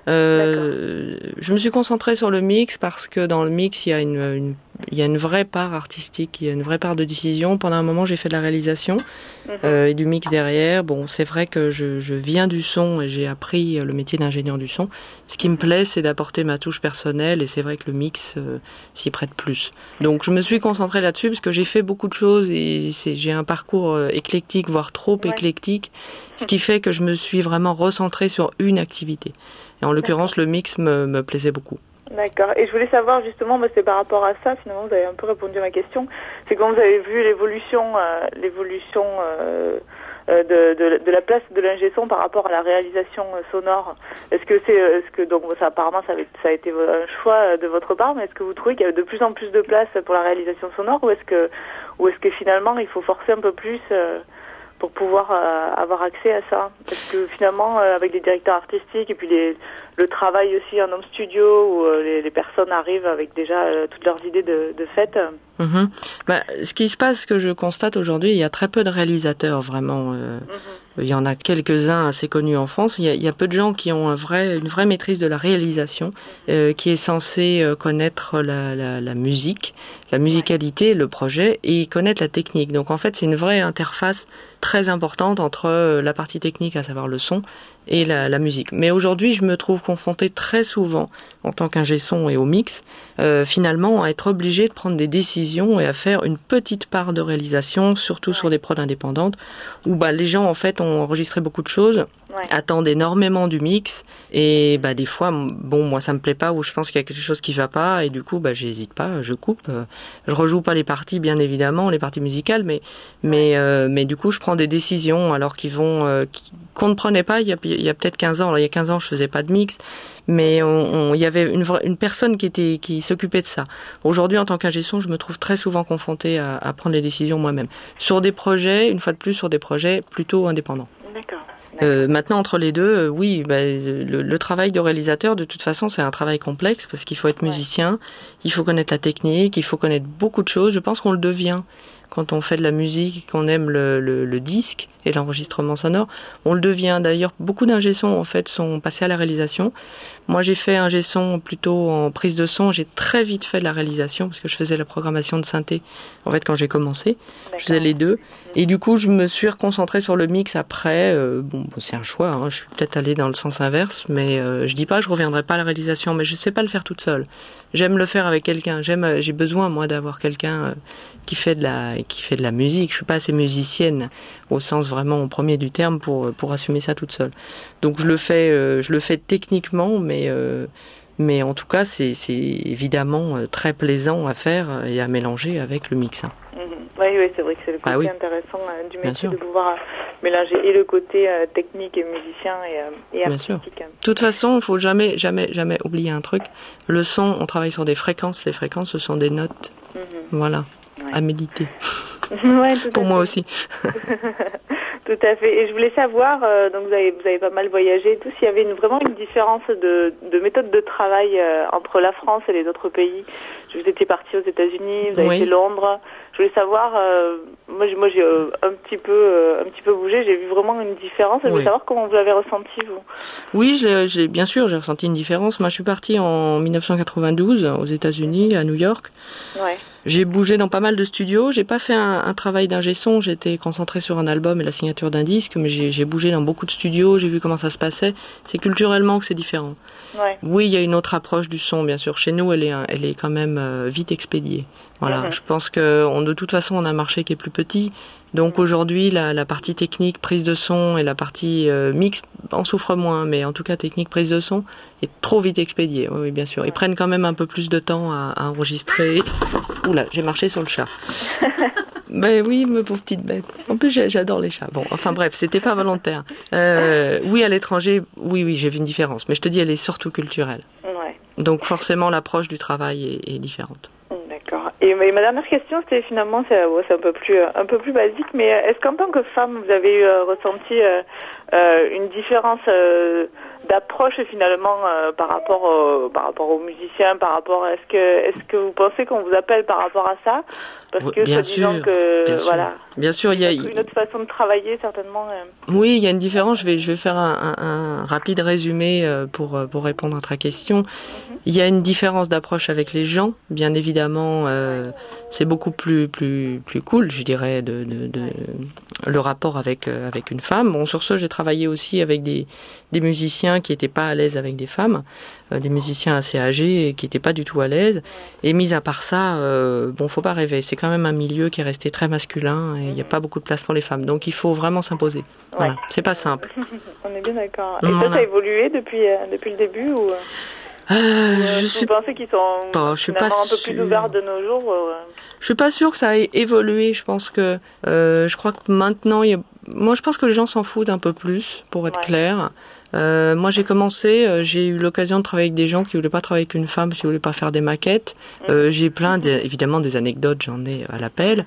Euh, je me suis concentrée sur le mix parce que dans le mix, il y a une, une il y a une vraie part artistique, il y a une vraie part de décision. Pendant un moment, j'ai fait de la réalisation mmh. euh, et du mix derrière. Bon, c'est vrai que je, je viens du son et j'ai appris le métier d'ingénieur du son. Ce qui me plaît, c'est d'apporter ma touche personnelle et c'est vrai que le mix euh, s'y prête plus. Donc, je me suis concentrée là-dessus parce que j'ai fait beaucoup de choses et c'est, j'ai un parcours euh, éclectique, voire trop ouais. éclectique, ce qui fait que je me suis vraiment recentrée sur une activité. Et en l'occurrence, le mix me, me plaisait beaucoup. D'accord. Et je voulais savoir justement, bah, c'est par rapport à ça, finalement, vous avez un peu répondu à ma question, c'est quand vous avez vu l'évolution, euh, l'évolution euh, euh, de, de, de la place de l'ingé son par rapport à la réalisation euh, sonore. Est-ce que c'est, est-ce que donc ça apparemment ça, avait, ça a été un choix de votre part, mais est-ce que vous trouvez qu'il y a de plus en plus de place pour la réalisation sonore, ou est-ce que, ou est-ce que finalement il faut forcer un peu plus euh, pour pouvoir euh, avoir accès à ça? Parce que finalement, euh, avec les directeurs artistiques et puis les, le travail aussi en home studio où euh, les, les personnes arrivent avec déjà euh, toutes leurs idées de, de fait. Mmh. Bah, ce qui se passe, ce que je constate aujourd'hui, il y a très peu de réalisateurs vraiment. Euh, mmh. Il y en a quelques-uns assez connus en France. Il y a, il y a peu de gens qui ont un vrai, une vraie maîtrise de la réalisation, euh, qui est censée connaître la, la, la musique, la musicalité, le projet, et connaître la technique. Donc en fait, c'est une vraie interface très importante entre la partie technique, à savoir le son, et la, la musique. Mais aujourd'hui, je me trouve confrontée très souvent, en tant qu'ingé son et au mix, euh, finalement, à être obligée de prendre des décisions et à faire une petite part de réalisation, surtout ouais. sur des prods indépendantes, où bah, les gens, en fait, ont enregistré beaucoup de choses, ouais. attendent énormément du mix, et bah, des fois, bon, moi, ça me plaît pas, ou je pense qu'il y a quelque chose qui va pas, et du coup, bah, j'hésite pas, je coupe. Euh, je rejoue pas les parties, bien évidemment, les parties musicales, mais, mais, euh, mais du coup, je prends des décisions, alors qu'ils vont, euh, qu'on ne prenait pas il y a il y a peut-être quinze ans. Alors, il y a quinze ans, je faisais pas de mix, mais on, on, il y avait une, une personne qui était, qui s'occupait de ça. Aujourd'hui, en tant qu'ingé son, je me trouve très souvent confrontée à, à prendre les décisions moi-même. Sur des projets, une fois de plus, sur des projets plutôt indépendants. D'accord. Euh, maintenant, entre les deux, euh, oui, bah, le, le travail de réalisateur, de toute façon, c'est un travail complexe parce qu'il faut être musicien, ouais. il faut connaître la technique, il faut connaître beaucoup de choses. Je pense qu'on le devient quand on fait de la musique, qu'on aime le, le, le disque et l'enregistrement sonore, on le devient. D'ailleurs, beaucoup d'ingé son, en fait, sont passés à la réalisation. Moi, j'ai fait ingé son plutôt en prise de son. J'ai très vite fait de la réalisation parce que je faisais la programmation de synthé, en fait, quand j'ai commencé. D'accord. Je faisais les deux. Et du coup, je me suis reconcentrée sur le mix après. Euh, bon, c'est un choix, hein. Je suis peut-être allée dans le sens inverse, mais euh, je dis pas que je reviendrai pas à la réalisation, mais je sais pas le faire toute seule. j'aime le faire avec quelqu'un. J'aime, j'ai besoin moi d'avoir quelqu'un euh, qui fait de la, qui fait de la musique. Je suis pas assez musicienne au sens vraiment premier du terme pour pour assumer ça toute seule. Donc je le fais, euh, je le fais techniquement, mais euh, mais en tout cas c'est c'est évidemment très plaisant à faire et à mélanger avec le mix. Hein. Mmh. Oui, oui, c'est vrai que c'est le côté ah oui. intéressant euh, du métier de pouvoir euh, mélanger et le côté euh, technique et musicien et, euh, et artistique. Bien sûr. De toute façon, il faut jamais, jamais, jamais oublier un truc. Le son, on travaille sur des fréquences. Les fréquences, ce sont des notes. Mmh. Voilà, ouais. À méditer. Ouais, tout Pour à moi fait. aussi. Tout à fait. Et je voulais savoir, euh, donc vous avez, vous avez pas mal voyagé et tout, s'il y avait une, vraiment une différence de, de méthode de travail euh, entre la France et les autres pays. Vous étiez parti aux États-Unis, vous avez oui. fait Londres. Je voulais savoir, euh, moi, moi j'ai euh, un petit peu, euh, un petit peu bougé, j'ai vu vraiment une différence. Je voulais oui. savoir comment vous l'avez ressenti, vous. Oui, j'ai, j'ai, bien sûr, j'ai ressenti une différence. Moi, je suis partie en dix-neuf cent quatre-vingt-douze aux États-Unis, à New York. Ouais. J'ai bougé dans pas mal de studios. J'ai pas fait un, un travail d'ingé son. J'étais concentrée sur un album et la signature d'un disque, mais j'ai, j'ai bougé dans beaucoup de studios. J'ai vu comment ça se passait. C'est culturellement que c'est différent. Ouais. Oui, il y a une autre approche du son, bien sûr. Chez nous, elle est, elle est quand même vite expédiée. Voilà. Mm-hmm. Je pense que on, de toute façon, on a un marché qui est plus petit. Donc aujourd'hui, la, la partie technique, prise de son, et la partie euh, mix en souffre moins, mais en tout cas technique, prise de son, est trop vite expédiée. Oui, oui, bien sûr. Ils prennent quand même un peu plus de temps à, à enregistrer. Oula, j'ai marché sur le chat. Ben oui, ma pauvre petite bête. En plus, j'adore les chats. Bon, enfin bref, c'était pas volontaire. Euh, oui, à l'étranger, oui, oui, j'ai vu une différence. Mais je te dis, elle est surtout culturelle. Ouais. Donc forcément, l'approche du travail est, est différente. D'accord. Et, et ma dernière question, c'était finalement, c'est, ouais, c'est un peu plus, un peu plus basique, mais est-ce qu'en tant que femme, vous avez eu euh, ressenti euh, euh, une différence euh, d'approche finalement euh, par rapport, euh, par rapport aux musiciens, par rapport, est-ce que, est-ce que vous pensez qu'on vous appelle par rapport à ça? Parce que, bien sûr, que, bien voilà. Sûr. Bien sûr, il y a une autre façon de travailler certainement. Euh. Oui, il y a une différence. Je vais, je vais faire un, un, un rapide résumé pour pour répondre à ta question. Mm-hmm. Il y a une différence d'approche avec les gens, bien évidemment. Euh, c'est beaucoup plus plus plus cool, je dirais, de, de, de le rapport avec euh, avec une femme. Bon, sur ce, j'ai travaillé aussi avec des des musiciens qui étaient pas à l'aise avec des femmes, euh, des musiciens assez âgés et qui étaient pas du tout à l'aise. Et mis à part ça, euh, bon, faut pas rêver. C'est quand même un milieu qui est resté très masculin et il n'y a pas beaucoup de place pour les femmes. Donc il faut vraiment s'imposer. Voilà, ouais. C'est pas simple. On est bien d'accord. Et ça, ça a évolué depuis euh, depuis le début ou Euh, euh, je vous suis pensez qu'ils sont pas, je suis pas un peu sûre. plus ouverts de nos jours euh... Je suis pas sûre que ça ait évolué. Je pense que, euh, je crois que maintenant, il y a... moi, je pense que les gens s'en foutent un peu plus, pour être ouais. clair. Euh, moi, j'ai commencé, euh, j'ai eu l'occasion de travailler avec des gens qui voulaient pas travailler avec une femme, qui voulaient pas faire des maquettes. Mmh. Euh, j'ai plein, évidemment, des anecdotes, j'en ai à l'appel.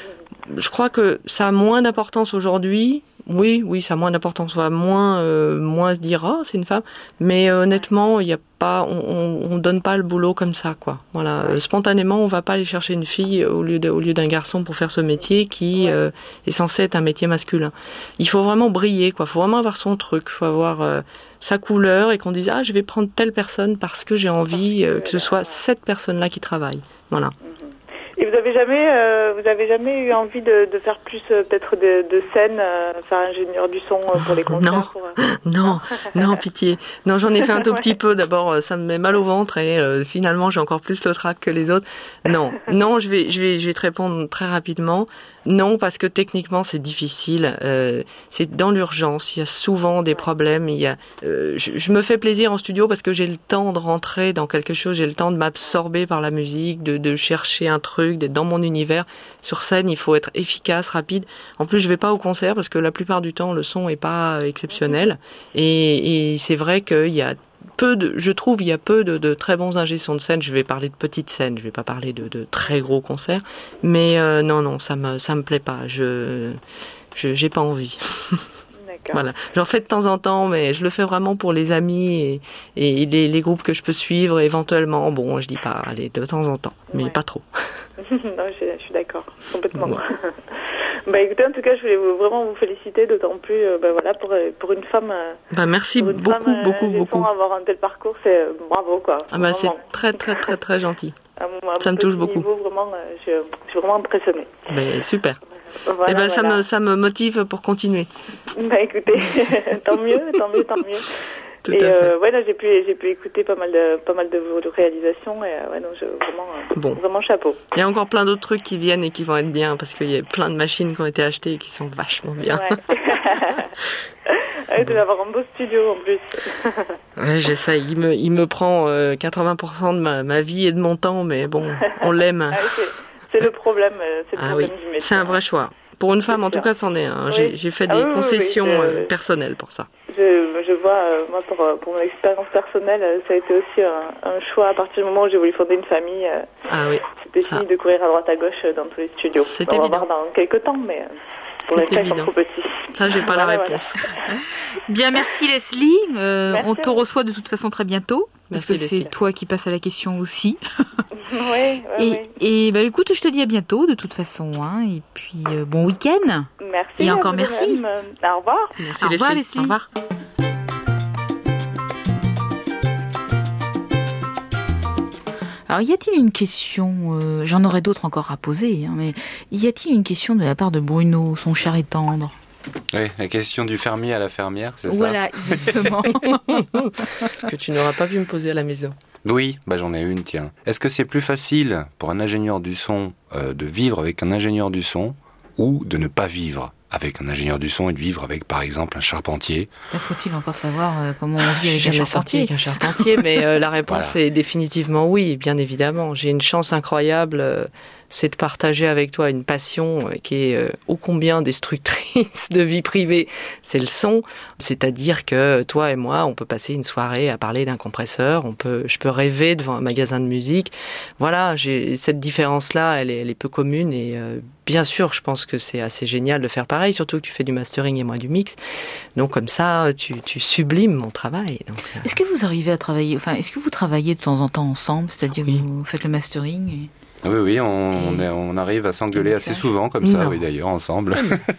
Je crois que ça a moins d'importance aujourd'hui. Oui, oui, ça a moins d'importance. On va moins, euh, moins se dire, oh, c'est une femme. Mais euh, honnêtement, il y a pas, on, on, on donne pas le boulot comme ça, quoi. Voilà, euh, spontanément, on va pas aller chercher une fille au lieu de, au lieu d'un garçon pour faire ce métier qui euh, est censé être un métier masculin. Il faut vraiment briller, quoi. Il faut vraiment avoir son truc. Il faut avoir euh, sa couleur et qu'on dise, ah, je vais prendre telle personne parce que j'ai envie euh, que ce soit cette personne-là qui travaille. Voilà. Et vous avez jamais, euh, vous avez jamais eu envie de, de faire plus euh, peut-être de, de scènes, euh, faire ingénieur du son euh, pour les concerts? Non, pour, euh... non, non, pitié. Non, j'en ai fait un tout petit peu. D'abord, ça me met mal au ventre et euh, finalement, j'ai encore plus le trac que les autres. Non, non, je vais, je vais, je vais te répondre très rapidement. Non, parce que techniquement, c'est difficile. Euh, c'est dans l'urgence. Il y a souvent des problèmes. Il y a, euh, je, je me fais plaisir en studio parce que j'ai le temps de rentrer dans quelque chose. J'ai le temps de m'absorber par la musique, de, de chercher un truc, d'être dans mon univers. Sur scène, il faut être efficace, rapide. En plus, je vais pas au concert parce que la plupart du temps, le son est pas exceptionnel. Et, et c'est vrai qu'il y a peu de, je trouve, il y a peu de, de très bons ingé sons de scène. Je vais parler de petites scènes, je vais pas parler de, de très gros concerts. Mais euh, non, non, ça me, ça me plaît pas. Je, je, j'ai pas envie. D'accord. Voilà, j'en fais de temps en temps, mais je le fais vraiment pour les amis et, et les, les groupes que je peux suivre éventuellement. Bon, je dis pas, allez, de temps en temps, mais ouais. pas trop. Non, je, je suis d'accord, complètement. Ouais. Bah écoutez, en tout cas, je voulais vous, vraiment vous féliciter, d'autant plus, euh, bah voilà, pour pour une femme. Euh, bah merci une beaucoup, femme, beaucoup, euh, beaucoup. Avoir un tel parcours, c'est euh, bravo quoi. Ah bah c'est très, très, très, très gentil. À mon, à Ça me touche beaucoup. Niveau, vraiment, euh, je, je suis vraiment impressionnée. Bah, super. Voilà, et ben bah, ça me ça me motive pour continuer. Bah écoutez, tant mieux, tant mieux, tant mieux. Tout et à fait. Euh, ouais, non, j'ai pu, j'ai pu écouter pas mal de, pas mal de vos de réalisations et euh, ouais, non, je, vraiment, euh, Bon. vraiment chapeau. Il y a encore plein d'autres trucs qui viennent et qui vont être bien parce qu'il y a plein de machines qui ont été achetées et qui sont vachement bien. Ouais. Ouais, tu vas avoir un beau studio en plus. Ouais, j'essaye. Il me, il me prend euh, quatre-vingts pour cent de ma, ma vie et de mon temps, mais bon, on l'aime. Ah, oui, c'est, c'est le problème, euh, c'est le Ah problème oui, du métier. c'est un vrai choix. Pour une femme, en tout cas, c'en est un. Oui. J'ai, j'ai fait des Ah oui, oui, concessions oui, je- euh, personnelles pour ça. Je, je vois, euh, moi, pour, euh, pour mon expérience personnelle, euh, ça a été aussi un, un choix à partir du moment où j'ai voulu fonder une famille. Euh, Ah oui, c'était ça. fini de courir à droite à gauche euh, dans tous les studios. C'est On va évident. voir dans quelques temps, mais euh, pour C'est l'instant, ils sont évident. trop petits. Ça, j'ai pas la Voilà, réponse. Bien, merci Leslie. Euh, Merci on à te vous. reçoit de toute façon très bientôt. Parce Merci, que c'est Leslie. toi qui passes à la question aussi. Oui, ouais, Et, ouais. et bah, écoute, je te dis à bientôt de toute façon. Hein, et puis euh, bon week-end. Merci. Et à encore vous de merci. même. Euh, Au revoir. Merci, Au revoir, Leslie. Leslie. Au revoir. Alors, y a-t-il une question, euh, j'en aurais d'autres encore à poser, hein, mais y a-t-il une question de la part de Bruno, son cher et tendre? Oui, la question du fermier à la fermière, c'est Voilà, exactement. Que tu n'auras pas pu me poser à la maison. ça? Oui, bah j'en ai une, tiens. Est-ce que c'est plus facile pour un ingénieur du son euh, de vivre avec un ingénieur du son ou de ne pas vivre avec un ingénieur du son et de vivre avec, par exemple, un charpentier? Là, faut-il encore savoir euh, comment on vit Je avec suis un jamais sortie charpentier? avec un charpentier, mais euh, la réponse Voilà. est définitivement oui, bien évidemment. J'ai une chance incroyable, euh, c'est de partager avec toi une passion euh, qui est euh, ô combien destructrice de vie privée, c'est le son. C'est-à-dire que toi et moi, on peut passer une soirée à parler d'un compresseur, on peut, je peux rêver devant un magasin de musique. Voilà, j'ai cette différence-là, elle est, elle est peu commune et euh, bien sûr, je pense que c'est assez génial de faire pareil, surtout que tu fais du mastering et moi du mix. Donc comme ça, tu, tu sublimes mon travail. Donc, euh, Est-ce que vous arrivez à travailler, enfin, est-ce que vous travaillez de temps en temps ensemble, c'est-à-dire Oui. que vous faites le mastering et... Oui, oui, on, Et- on, est- on arrive à s'engueuler et assez message. souvent, comme ça, Non. oui, d'ailleurs, ensemble.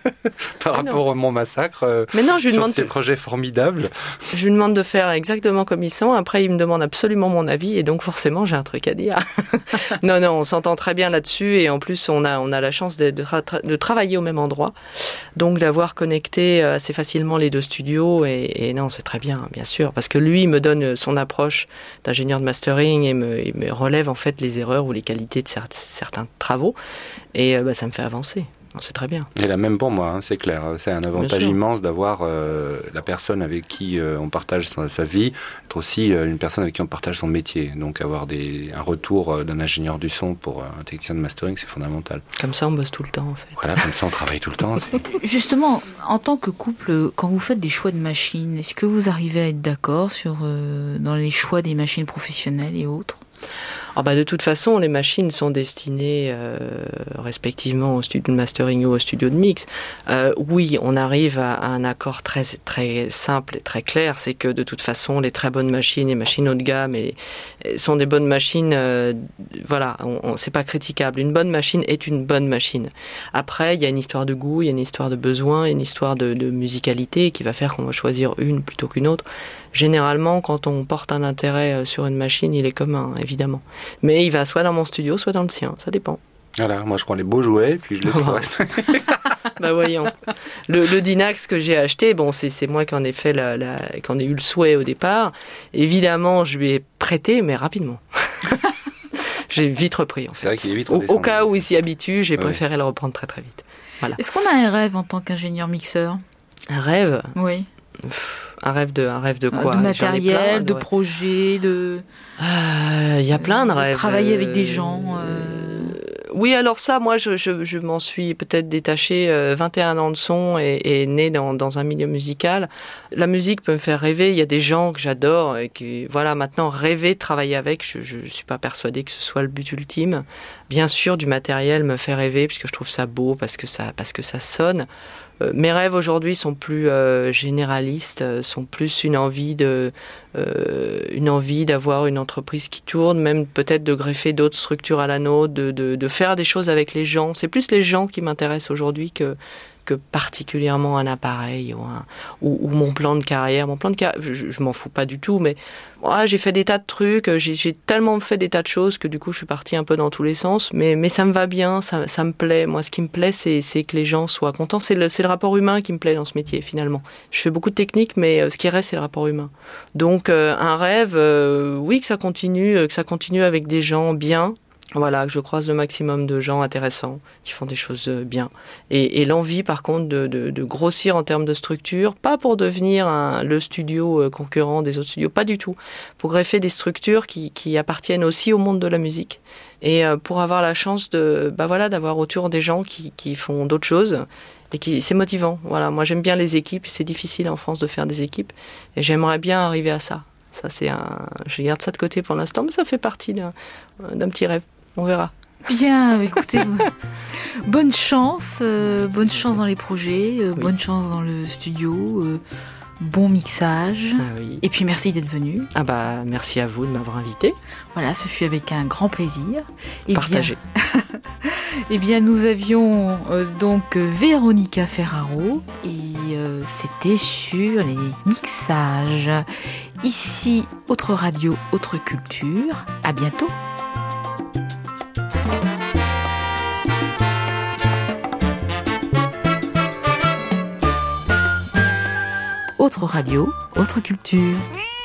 Par Ah non. rapport au Mon Massacre, euh, Mais non, je lui sur demande ces de- projets formidables. Je lui demande de faire exactement comme ils sont. Après, il me demande absolument mon avis et donc forcément, j'ai un truc à dire. non, non, on s'entend très bien là-dessus et en plus, on a on a la chance de, de, tra- de travailler au même endroit, donc d'avoir connecté assez facilement les deux studios et, et non, c'est très bien, bien sûr, parce que lui il me donne son approche d'ingénieur de mastering et me, il me relève en fait les erreurs ou les qualités de cer- certains travaux et euh, bah, ça me fait avancer. Non, c'est très bien. Et la même pour moi, hein, c'est clair. C'est un avantage sûr. immense d'avoir euh, la personne avec qui euh, on partage sa, sa vie, être aussi euh, une personne avec qui on partage son métier. Donc avoir des, un retour euh, d'un ingénieur du son pour euh, un technicien de mastering, c'est fondamental. Comme ça, on bosse tout le temps en fait. Voilà, comme ça on travaille tout le temps. c'est- Justement, en tant que couple, quand vous faites des choix de machines, est-ce que vous arrivez à être d'accord sur euh, dans les choix des machines professionnelles et autres? Ah bah de toute façon, les machines sont destinées euh, respectivement au studio de mastering ou au studio de mix. Euh, oui, on arrive à, à un accord très très simple et très clair, c'est que de toute façon, les très bonnes machines, les machines haut de gamme, et, et sont des bonnes machines. Euh, voilà, on, on, c'est pas critiquable. Une bonne machine est une bonne machine. Après, il y a une histoire de goût, il y a une histoire de besoin, une histoire de, de musicalité qui va faire qu'on va choisir une plutôt qu'une autre. Généralement, quand on porte un intérêt sur une machine, il est commun, évidemment. Mais il va soit dans mon studio, soit dans le sien, ça dépend. Voilà, moi je prends les beaux jouets, puis je laisse le reste. Bah voyons. Le, le Dynax que j'ai acheté, bon, c'est, c'est moi qui en ai fait la, la, qui en ai eu le souhait au départ. Évidemment, je lui ai prêté, mais rapidement. J'ai vite repris, en fait. C'est vrai qu'il est vite Au, au redescendu. cas où il s'y habitue, j'ai Ouais. préféré le reprendre très très vite. Est-ce qu'on a un rêve en tant qu'ingénieur mixeur? Un rêve, Oui. un rêve de, un rêve de quoi? De J'en ai matériel, plein, de ouais. projets, de... Euh, Il y a plein de de rêves. travailler avec des Euh, gens, euh. Oui, alors ça, moi, je, je, je m'en suis peut-être détachée. Euh, vingt et un ans de son et, et née dans, dans un milieu musical. La musique peut me faire rêver. Il y a des gens que j'adore et qui, voilà, maintenant, rêver de travailler avec, je, je, je suis pas persuadée que ce soit le but ultime. Bien sûr, du matériel me fait rêver puisque je trouve ça beau, parce que ça, parce que ça sonne. Euh, mes rêves aujourd'hui sont plus euh, généralistes, euh, sont plus une envie de, euh, une envie d'avoir une entreprise qui tourne, même peut-être de greffer d'autres structures à la nôtre, de, de, de faire des choses avec les gens. C'est plus les gens qui m'intéressent aujourd'hui que que particulièrement un appareil ou, un, ou, ou mon plan de carrière. Mon plan de carrière, je, je m'en fous pas du tout, mais ouais, j'ai fait des tas de trucs, j'ai, j'ai tellement fait des tas de choses que du coup je suis partie un peu dans tous les sens, mais, mais ça me va bien, ça, ça me plaît. Moi, ce qui me plaît, c'est, c'est que les gens soient contents. C'est le, c'est le rapport humain qui me plaît dans ce métier, finalement. Je fais beaucoup de techniques, mais euh, ce qui reste, c'est le rapport humain. Donc, euh, un rêve, euh, oui, que ça continue, que ça continue avec des gens bien. Voilà, que je croise le maximum de gens intéressants qui font des choses bien. Et, et l'envie, par contre, de, de, de grossir en termes de structure, pas pour devenir un, le studio concurrent des autres studios, pas du tout. Pour greffer des structures qui, qui appartiennent aussi au monde de la musique. Et pour avoir la chance de, bah voilà, d'avoir autour des gens qui, qui font d'autres choses. Et qui, c'est motivant. Voilà, moi j'aime bien les équipes. C'est difficile en France de faire des équipes. Et j'aimerais bien arriver à ça. Ça, c'est un, je garde ça de côté pour l'instant, mais ça fait partie d'un, d'un petit rêve. On verra. Bien, écoutez, bonne chance, euh, bonne chance dans les projets, euh, oui. bonne chance dans le studio, euh, bon mixage. Ah oui. Et puis merci d'être venu. Ah bah merci à vous de m'avoir invité. Voilà, ce fut avec un grand plaisir. Et partagé. Bien, eh bien, nous avions euh, donc Véronica Ferraro et euh, c'était sur les mixages. Ici, Autre Radio, Autre Culture. À bientôt. Autre radio, autre culture.